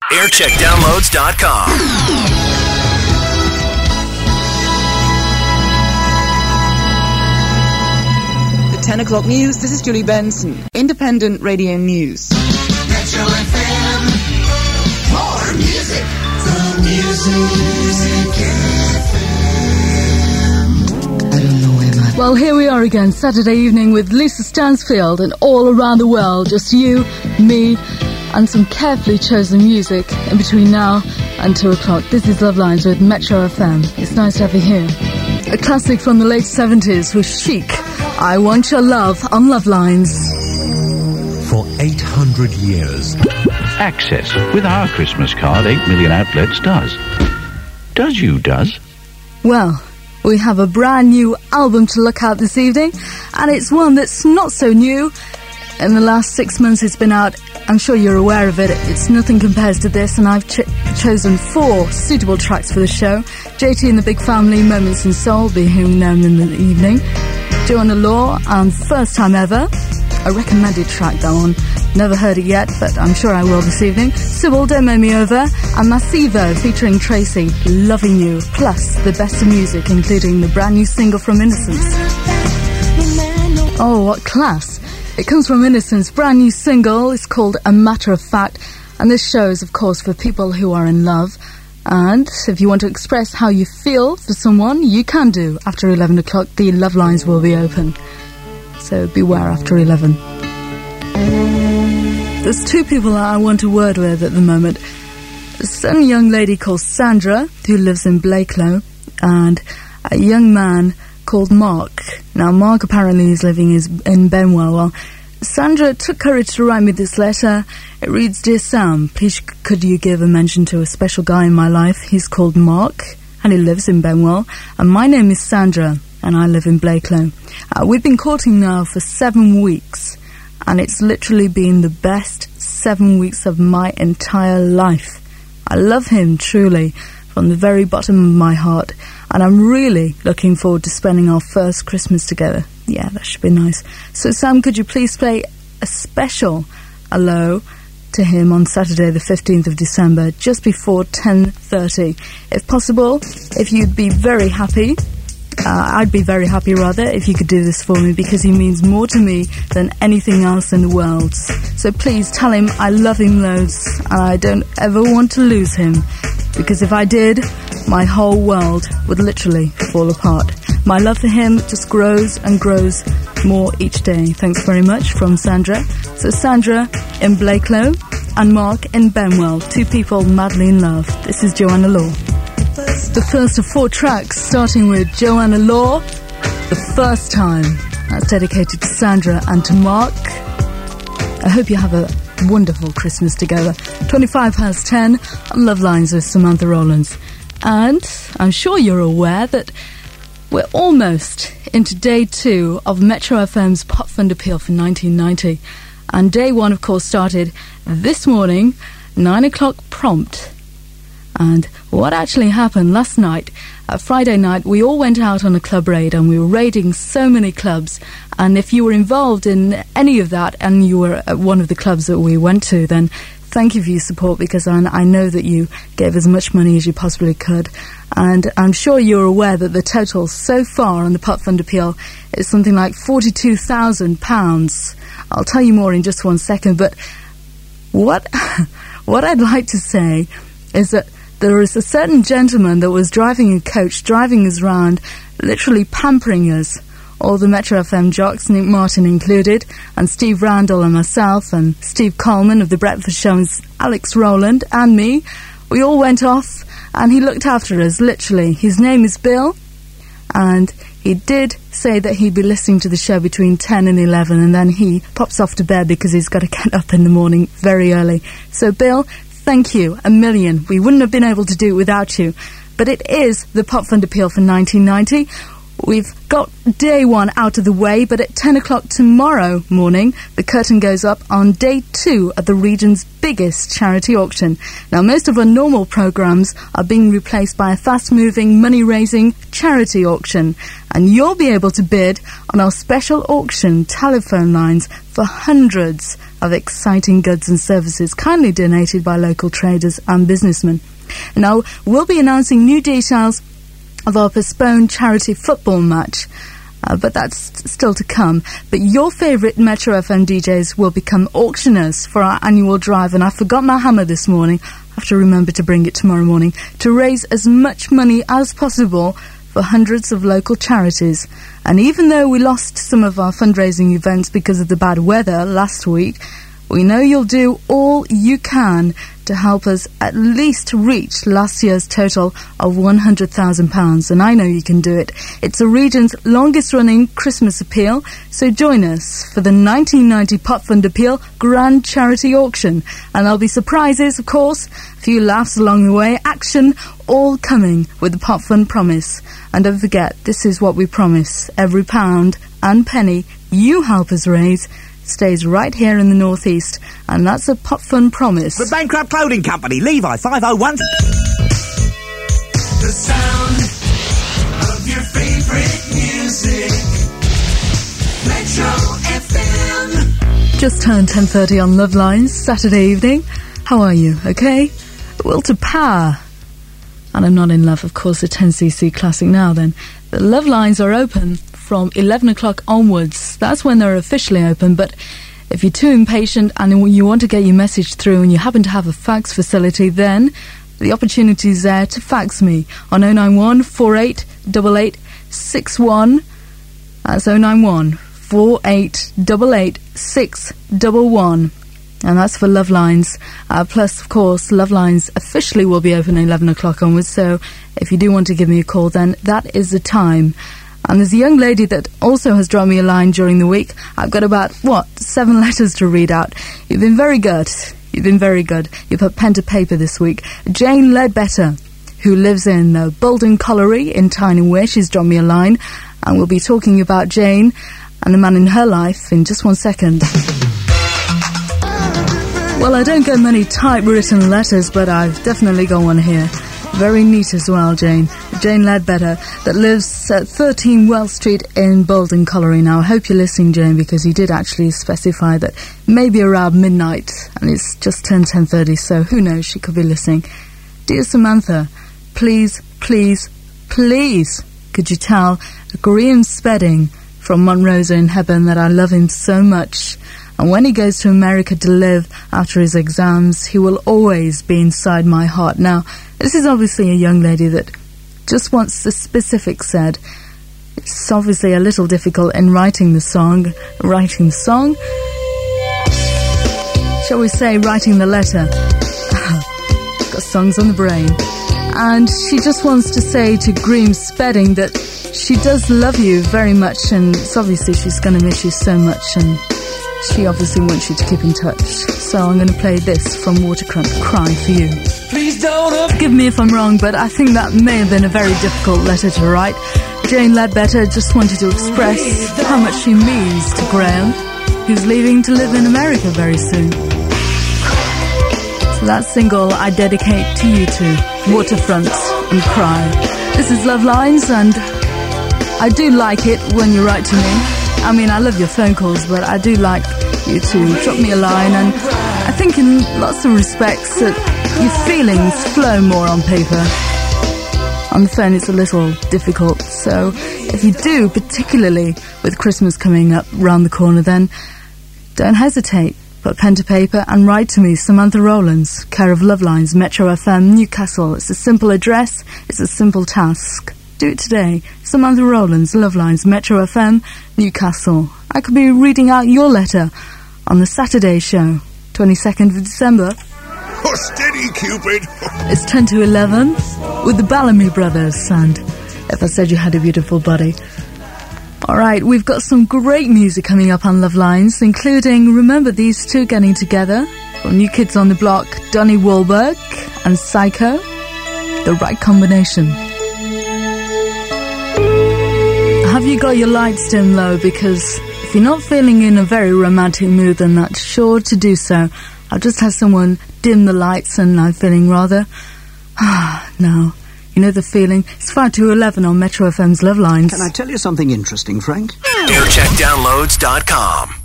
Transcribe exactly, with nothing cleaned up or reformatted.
aircheck downloads dot com. ten o'clock news, this is Julie Benson. Independent Radio News. Metro F M, more music, the music F M. I don't know where my... Well, here we are again, Saturday evening with Lisa Stansfield, and all around the world, just you, me, and some carefully chosen music in between now and two o'clock. This is Love Lines with Metro F M. It's nice to have you here. A classic from the late seventies with Chic. I Want Your Love on Love Lines. For eight hundred years. Access with our Christmas card, eight million outlets does. Does you, does? Well, we have a brand new album to look at this evening, and it's one that's not so new. In the last six months it's been out. I'm sure you're aware of it. It's nothing compares to this, and I've ch- chosen four suitable tracks for the show. J T and the Big Family, Moments in Soul, be hearing them in the evening. Joanna Law, and First Time Ever. A recommended track, that one. Never heard it yet, but I'm sure I will this evening. Sybil, Don't Make Me Over, and Massivo featuring Tracy, Loving You, plus the best of music, including the brand new single from Innocence. Oh, what class! It comes from Innocence, brand new single. It's called A Matter of Fact, and this show is, of course, for people who are in love. And if you want to express how you feel for someone, you can do. After eleven o'clock, the love lines will be open. So beware after eleven. There's two people that I want to word with at the moment. There's some young lady called Sandra, who lives in Blakelow, and a young man called Mark. Now, Mark apparently is living in Benwell. Well, Sandra took courage to write me this letter. It reads, Dear Sam, please could you give a mention to a special guy in my life? He's called Mark, and he lives in Benwell. And my name is Sandra, and I live in Blakelow. Uh, we've been courting now for seven weeks, and it's literally been the best seven weeks of my entire life. I love him, truly, from the very bottom of my heart, and I'm really looking forward to spending our first Christmas together. Yeah, that should be nice. So, Sam, could you please play a special hello to him on Saturday the fifteenth of December, just before ten thirty? If possible, if you'd be very happy, uh, I'd be very happy, rather, if you could do this for me, because he means more to me than anything else in the world. So please tell him I love him loads, and I don't ever want to lose him, because if I did, my whole world would literally fall apart. My love for him just grows and grows more each day. Thanks very much, from Sandra. So Sandra in Blakelow and Mark in Benwell, two people madly in love. This is Joanna Law. The first of four tracks, starting with Joanna Law, The First Time. That's dedicated to Sandra and to Mark. I hope you have a wonderful Christmas together. twenty-five past ten on Love Lines with Samantha Rowlands. And I'm sure you're aware that we're almost into day two of Metro F M's Pop Fund Appeal for nineteen ninety. And day one, of course, started this morning, nine o'clock prompt. And what actually happened last night, uh, Friday night, we all went out on a club raid, and we were raiding so many clubs. And if you were involved in any of that and you were at one of the clubs that we went to, then thank you for your support, because I, I know that you gave as much money as you possibly could. And I'm sure you're aware that the total so far on the Pop Fund Appeal is something like forty-two thousand pounds. I'll tell you more in just one second, but what, what I'd like to say is that there is a certain gentleman that was driving a coach, driving us round, literally pampering us, all the Metro F M jocks, Nick Martin included, and Steve Randall and myself, and Steve Coleman of The Breakfast Show, and Alex Rowland, and me. We all went off, and he looked after us, literally. His name is Bill, and he did say that he'd be listening to the show between ten and eleven, and then he pops off to bed because he's got to get up in the morning very early. So, Bill, thank you a million. We wouldn't have been able to do it without you. But it is the Pop Fund Appeal for nineteen ninety. We've got day one out of the way, but at ten o'clock tomorrow morning, the curtain goes up on day two of the region's biggest charity auction. Now, most of our normal programmes are being replaced by a fast-moving, money-raising charity auction, and you'll be able to bid on our special auction telephone lines for hundreds of exciting goods and services kindly donated by local traders and businessmen. Now, we'll be announcing new details of our postponed charity football match, uh, but that's still to come. But your favourite Metro F M D Js will become auctioneers for our annual drive, and I forgot my hammer this morning. I have to remember to bring it tomorrow morning to raise as much money as possible for hundreds of local charities. And even though we lost some of our fundraising events because of the bad weather last week, we know you'll do all you can to help us at least reach last year's total of one hundred thousand pounds, and I know you can do it. It's the region's longest-running Christmas appeal, so join us for the nineteen ninety Pot Fund Appeal Grand Charity Auction. And there'll be surprises, of course, a few laughs along the way, action, all coming with the Pot Fund promise. And don't forget, this is what we promise. Every pound and penny you help us raise stays right here in the northeast, and that's a Pot Fund promise. The Bankrupt Clothing Company, Levi five oh one. The sound of your favorite music. Metro F M. Just turned ten thirty on Love Lines, Saturday evening. How are you? Okay? Will to Power. And I'm not in love, of course, a ten C C classic now then. The Love Lines are open from eleven o'clock onwards. That's when they're officially open, but if you're too impatient and you want to get your message through and you happen to have a fax facility, then the opportunity is there to fax me on oh nine one, four eight eight eight, six one. That's oh nine one, four eight eight eight, six one one. And that's for Love Lines. Uh, plus, of course, Love Lines officially will be open at eleven o'clock onwards, so if you do want to give me a call, then that is the time. And there's a young lady that also has dropped me a line during the week. I've got about, what, seven letters to read out. You've been very good. You've been very good. You put pen to paper this week. Jane Ledbetter, who lives in uh, Bolton Colliery in Tyne Wear, she's dropped me a line. And we'll be talking about Jane and the man in her life in just one second. Well, I don't get many typewritten letters, but I've definitely got one here. Very neat as well, Jane. Jane Ledbetter, that lives at thirteen Wells Street in Bolton Colliery. Now, I hope you're listening, Jane, because you did actually specify that maybe around midnight, and it's just turned ten thirty, so who knows, she could be listening. Dear Samantha, please, please, please, could you tell Graham Spedding from Montrose in Hebburn that I love him so much. And when he goes to America to live after his exams, he will always be inside my heart. Now, this is obviously a young lady that just wants the specifics said. It's obviously a little difficult in writing the song. Writing the song? Shall we say writing the letter? Got songs on the brain. And she just wants to say to Graham Spedding that she does love you very much, and it's obviously she's going to miss you so much, and she obviously wants you to keep in touch. So I'm going to play this from Waterfront, Cry for You. Please don't Forgive me if I'm wrong, but I think that may have been a very difficult letter to write. Jane Ledbetter just wanted to express how much she means to Graham, who's leaving to live in America very soon. So that single I dedicate to you two, Waterfront and Cry. This is Love Lines, and I do like it when you write to me. I mean, I love your phone calls, but I do like you to drop me a line, and I think in lots of respects that your feelings flow more on paper. On the phone it's a little difficult, so if you do, particularly with Christmas coming up round the corner, then don't hesitate. Put pen to paper and write to me, Samantha Rowlands, care of Love Lines, Metro F M, Newcastle. It's a simple address, it's a simple task. Do it today. Samantha Rowlands, Love Lines, Metro F M, Newcastle. I could be reading out your letter on the Saturday show, twenty-second of December. Oh, steady, Cupid. It's ten to eleven with the Bellamy Brothers, and If I Said You Had a Beautiful Body. Alright, we've got some great music coming up on Love Lines, including Remember These Two Getting Together from New Kids on the Block, Donnie Wahlberg and Psycho, The Right Combination. Have you got your lights dim low? Because if you're not feeling in a very romantic mood, then that's sure to do so. I've just had someone dim the lights and I'm feeling rather... Ah, no. You know the feeling? It's five to eleven on Metro F M's Love Lines. Can I tell you something interesting, Frank? air check downloads dot com